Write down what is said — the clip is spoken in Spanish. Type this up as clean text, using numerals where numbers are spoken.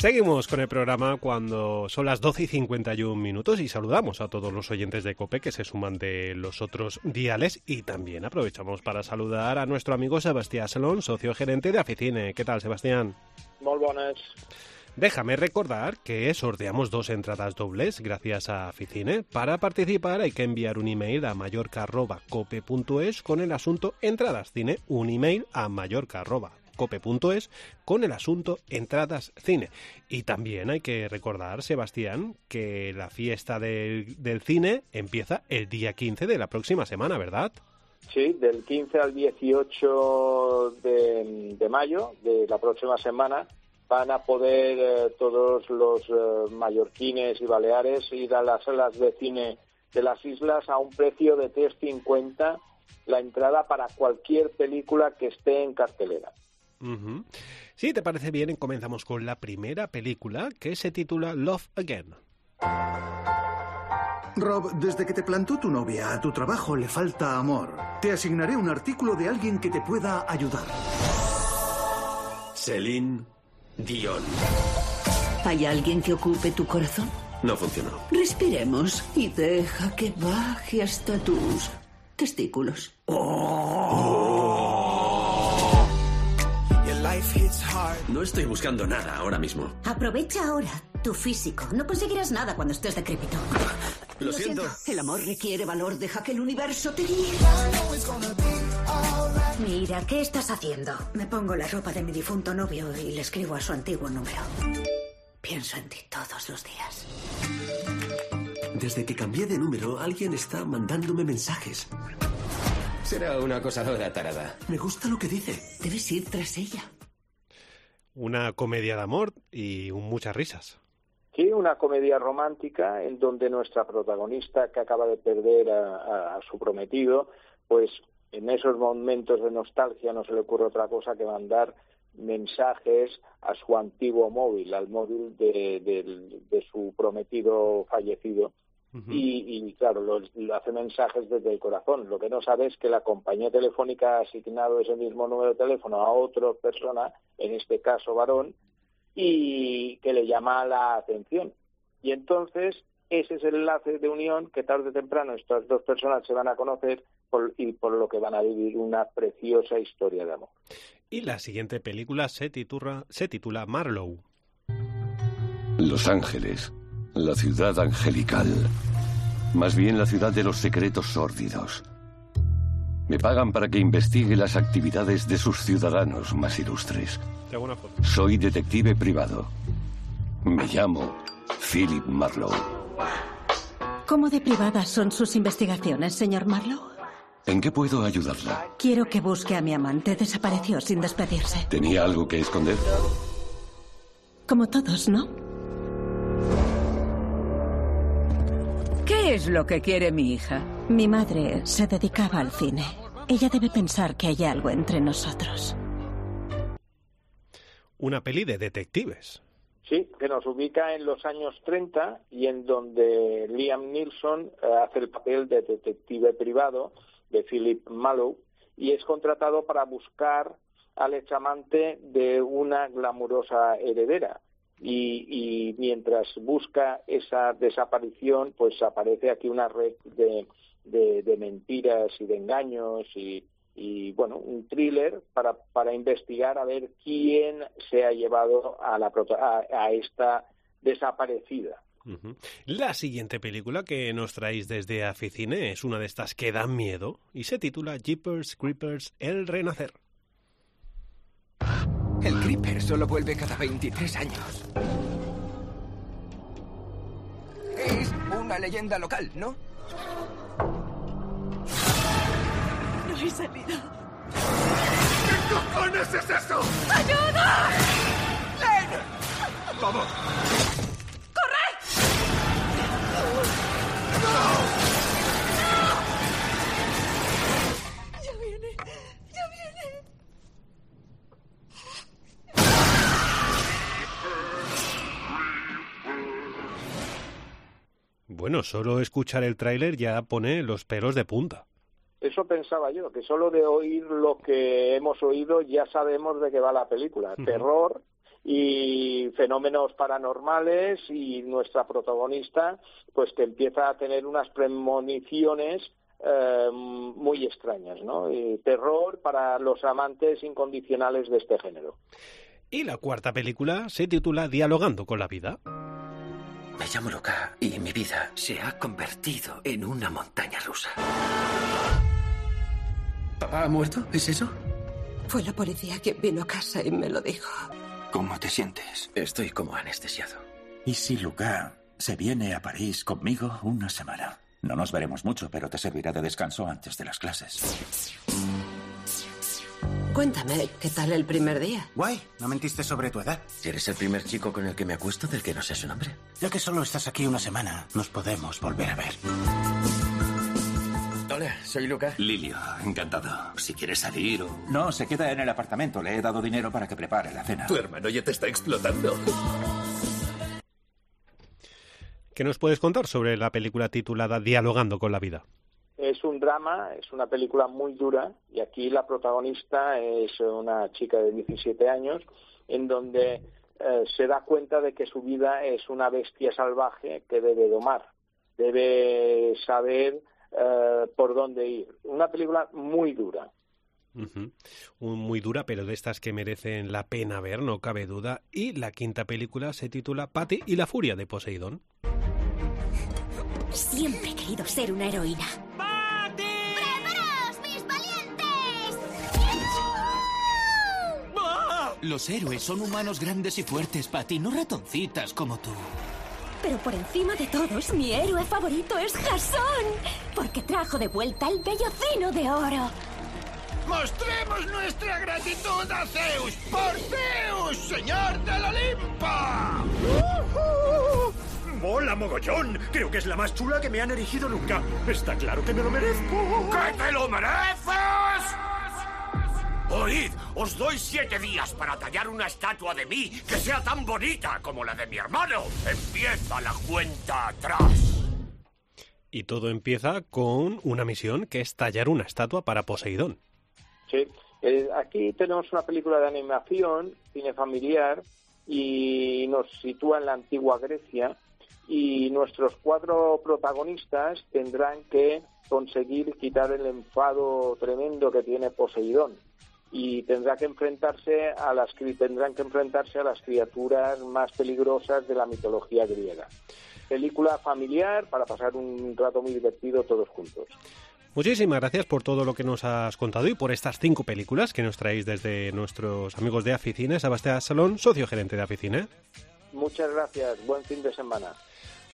Seguimos con el programa cuando son las 12:51 y saludamos a todos los oyentes de COPE que se suman de los otros diales y también aprovechamos para saludar a nuestro amigo Sebastián Salón, socio gerente de Aficine. ¿Qué tal, Sebastián? Molt bones. Déjame recordar que sorteamos 2 entradas dobles gracias a Aficine. Para participar hay que enviar un email a mallorca@cope.es con el asunto Entradas Cine, un email a mallorca@cope.es con el asunto Entradas Cine. Y también hay que recordar, Sebastián, que la fiesta del cine empieza el día 15 de la próxima semana, ¿verdad? Sí, del 15 al 18 de mayo de la próxima semana van a poder todos los mallorquines y baleares ir a las salas de cine de las islas a un precio de 3,50 la entrada para cualquier película que esté en cartelera. Uh-huh. Si te parece bien, comenzamos con la primera película que se titula Love Again. Rob, desde que te plantó tu novia, a tu trabajo le falta amor. Te asignaré un artículo de alguien que te pueda ayudar. Celine Dion. ¿Hay alguien que ocupe tu corazón? No funcionó. Respiremos y deja que baje hasta tus testículos. No estoy buscando nada ahora mismo. Aprovecha ahora tu físico. No conseguirás nada cuando estés decrépito. Lo siento. El amor requiere valor. Deja que el universo te guíe. Mira, ¿qué estás haciendo? Me pongo la ropa de mi difunto novio y le escribo a su antiguo número. Pienso en ti todos los días. Desde que cambié de número, alguien está mandándome mensajes. Será una acosadora tarada. Me gusta lo que dice. Debes ir tras ella. Una comedia de amor y muchas risas. Sí, una comedia romántica en donde nuestra protagonista, que acaba de perder a su prometido, pues en esos momentos de nostalgia no se le ocurre otra cosa que mandar mensajes a su antiguo móvil, al móvil de su prometido fallecido. Uh-huh. Y claro, lo hace mensajes desde el corazón. Lo que no sabe es que la compañía telefónica ha asignado ese mismo número de teléfono a otra persona, en este caso varón, y que le llama la atención. Y entonces ese es el enlace de unión que tarde o temprano estas dos personas se van a conocer y por lo que van a vivir una preciosa historia de amor. Y la siguiente película se titula Marlowe. Los Ángeles, la ciudad angelical. Más bien la ciudad de los secretos sórdidos. Me pagan para que investigue las actividades de sus ciudadanos más ilustres. Te hago una foto. Soy detective privado. Me llamo Philip Marlowe. ¿Cómo de privadas son sus investigaciones, señor Marlowe? ¿En qué puedo ayudarla? Quiero que busque a mi amante. Desapareció sin despedirse. ¿Tenía algo que esconder? Como todos, ¿no? ¿Qué es lo que quiere mi hija? Mi madre se dedicaba al cine. Ella debe pensar que hay algo entre nosotros. Una peli de detectives. Sí, que nos ubica en los años 30 y en donde Liam Neeson hace el papel de detective privado de Philip Marlowe y es contratado para buscar al examante de una glamurosa heredera. Y mientras busca esa desaparición, pues aparece aquí una red de mentiras y de engaños y bueno, un thriller para investigar a ver quién se ha llevado a esta desaparecida. Uh-huh. La siguiente película que nos traéis desde Aficine es una de estas que dan miedo y se titula Jeepers Creepers El Renacer. El Creeper solo vuelve cada 23 años. Es una leyenda local, ¿no? No he salido. ¿Qué cojones es eso? ¡Ayuda! ¡Len! ¡Vamos! ¡Corre! ¡No! ¡Ya viene! ¡Ya viene! Bueno, solo escuchar el tráiler ya pone los pelos de punta. Eso pensaba yo, que solo de oír lo que hemos oído ya sabemos de qué va la película. Uh-huh. Terror y fenómenos paranormales, y nuestra protagonista pues que empieza a tener unas premoniciones muy extrañas, ¿no? Y terror para los amantes incondicionales de este género. Y la cuarta película se titula Dialogando con la vida. Me llamo Luca y mi vida se ha convertido en una montaña rusa. ¿Papá ha muerto? ¿Es eso? Fue la policía quien vino a casa y me lo dijo. ¿Cómo te sientes? Estoy como anestesiado. ¿Y si Luca se viene a París conmigo una semana? No nos veremos mucho, pero te servirá de descanso antes de las clases. Cuéntame, ¿qué tal el primer día? Guay, ¿no mentiste sobre tu edad? ¿Eres el primer chico con el que me acuesto del que no sé su nombre? Ya que solo estás aquí una semana, nos podemos volver a ver. Hola, soy Luca. Lilio, encantado. Si quieres salir o... No, se queda en el apartamento. Le he dado dinero para que prepare la cena. Tu hermano ya te está explotando. ¿Qué nos puedes contar sobre la película titulada Dialogando con la vida? Es un drama, es una película muy dura, y aquí la protagonista es una chica de 17 años, en donde se da cuenta de que su vida es una bestia salvaje que debe domar, debe saber por dónde ir. Una película muy dura. Muy dura, pero de estas que merecen la pena ver, no cabe duda. Y la quinta película se titula Patty y la furia de Poseidón. Siempre he querido ser una heroína. ¡Patty! ¡Preparaos, mis valientes! Los héroes son humanos grandes y fuertes, Patty, no ratoncitas como tú. Pero por encima de todos, mi héroe favorito es Jasón, porque trajo de vuelta el vellocino de oro. ¡Mostremos nuestra gratitud a Zeus por Zeus, señor del Olimpo! ¡Mola mogollón! Creo que es la más chula que me han erigido nunca. Está claro que me lo merezco. ¡Que te lo mereces! Oíd, os doy 7 días para tallar una estatua de mí que sea tan bonita como la de mi hermano. Empieza la cuenta atrás. Y todo empieza con una misión que es tallar una estatua para Poseidón. Sí, aquí tenemos una película de animación, cine familiar, y nos sitúa en la antigua Grecia, y nuestros 4 protagonistas tendrán que conseguir quitar el enfado tremendo que tiene Poseidón, y tendrán que enfrentarse a las criaturas más peligrosas de la mitología griega. Película familiar para pasar un rato muy divertido todos juntos. Muchísimas gracias por todo lo que nos has contado y por estas 5 películas que nos traéis desde nuestros amigos de Aficine. Sebastián Salón, socio gerente de Aficine. Muchas gracias, buen fin de semana.